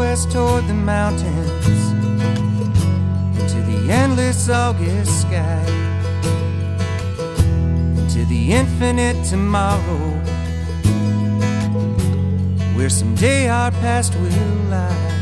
west toward the mountains, into the endless August sky, into the infinite tomorrow, where someday our past will lie.